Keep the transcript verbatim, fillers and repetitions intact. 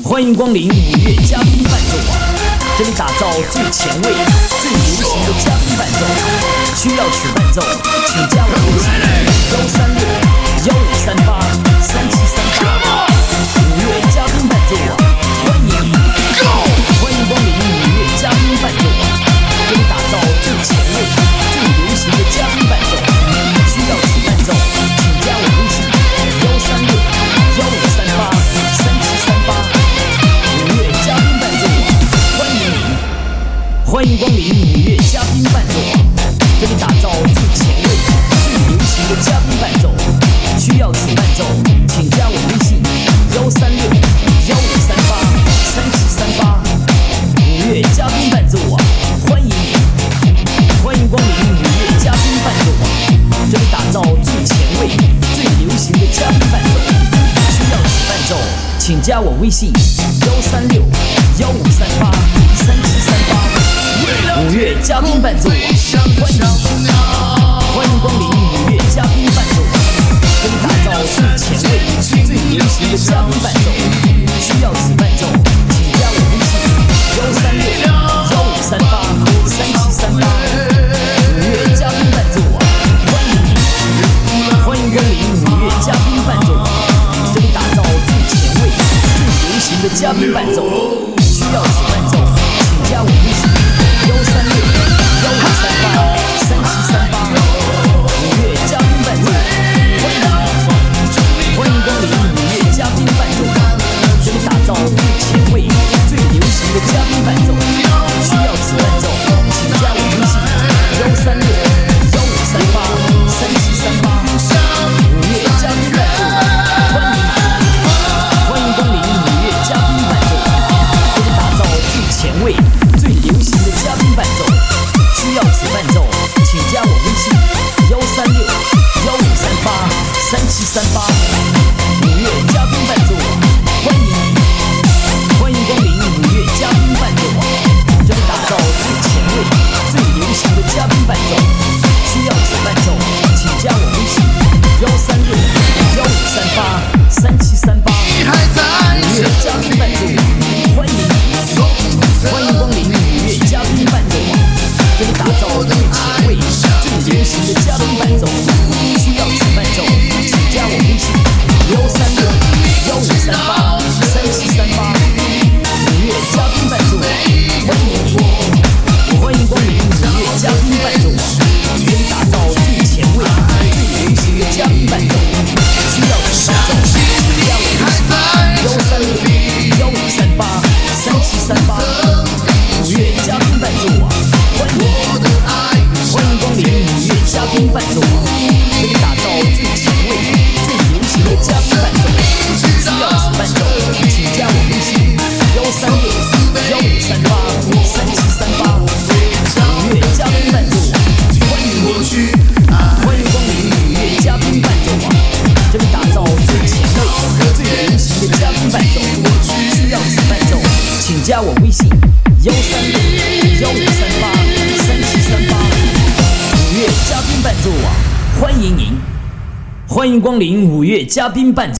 欢迎光临五月嘉宾伴奏网，这里打造最前卫、最流行的嘉宾伴奏。需要曲伴奏，请加我微信幺三六幺五三八三七三八。五月嘉宾伴奏网，欢迎你！欢迎光临五月嘉宾伴奏网，这里打造最前卫、最流行的嘉宾伴奏。需要曲伴奏，请加我微信幺三六幺五三八三七三八。欢迎光临五月嘉宾伴奏网，这里打造最前卫、最流行的嘉宾伴奏。需要曲伴奏，请加我微信幺三六幺五三八三七三八。五月嘉宾伴奏网，欢迎你！欢迎光临五月嘉宾伴奏网，这里打造最前卫、最流行的嘉宾伴奏。需要曲伴奏，请加我微信幺三六幺五三八三七三八。五月嘉宾伴奏网，欢迎欢迎光临五月嘉宾伴奏网，这里打造最前卫、最流行的嘉宾伴奏。需要曲伴奏，请加我微信幺三六幺五三八三七三八。五月嘉宾伴奏网，欢迎你！欢迎光临五月嘉宾伴奏网，这里打造最前卫、最流行的嘉宾伴奏。需要曲伴奏，请加我微信幺三六幺五三八三七三八。五月嘉宾伴奏，欢迎欢迎光临五月嘉宾伴奏网，这里打造最前卫、最流行的嘉宾伴奏。需要此伴奏，请加我微信幺三六幺五三八三七三八。五月嘉宾伴奏，欢迎欢迎光临五月嘉宾伴奏网，这里打造最前卫、最流行的嘉宾伴奏。需要此伴奏，请加我微信幺三六幺五三八三七三八。五月嘉宾伴奏网，欢迎你！欢迎光临五月嘉宾伴奏网，这里打造最前卫、最流行的嘉宾伴奏。需要此伴奏，请加我微信幺三六幺五三八三七三八。五月嘉宾伴奏网，欢迎你！欢迎光临五月嘉宾伴奏网，这里打造最前卫、最流行的嘉宾伴奏。需要此伴奏，请加我微信幺三六幺五三八三七三八。五月嘉宾伴奏网，欢迎你！欢迎光临五月嘉宾伴奏网，这里打造最前卫、最流行的嘉宾伴奏。需要此伴奏，请加我微信幺三六幺五三八三七三八。五月嘉宾伴奏网，欢迎欢迎光临五月嘉宾伴奏网，这里打造最前卫、最流行的嘉宾伴奏。需要此伴奏，请加我微信幺三六幺五三八三七三八。五月嘉宾伴奏网，欢迎你！欢迎光临五月嘉宾伴奏网，这里打造最前卫、最流行的嘉宾伴奏。需要此伴奏，请加我微信幺三六幺五三八三七三八。五月嘉宾伴奏网，欢迎您！欢迎光临五月嘉宾伴奏。